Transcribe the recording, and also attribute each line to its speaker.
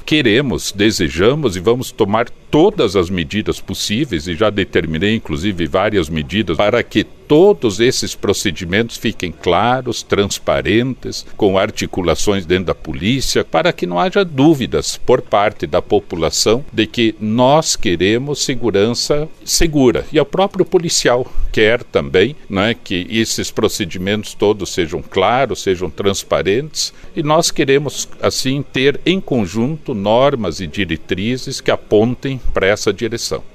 Speaker 1: queremos, desejamos e vamos tomar todas as medidas possíveis, e já determinei inclusive várias medidas para que todos esses procedimentos fiquem claros, transparentes, com articulações dentro da polícia, para que não haja dúvidas por parte da população de que nós queremos segurança segura. E o próprio policial quer também, né, que esses procedimentos todos sejam claros, sejam transparentes, e nós queremos, assim, ter em conjunto normas e diretrizes que apontem para essa direção.